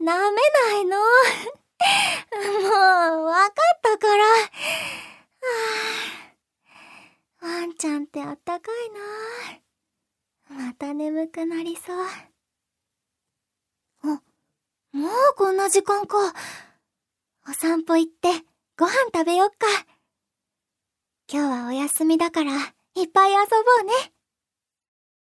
舐めないの。もう、わかったから。ワンちゃんってあったかいな。また眠くなりそう。もうこんな時間か。お散歩行ってご飯食べよっか。今日はお休みだからいっぱい遊ぼうね。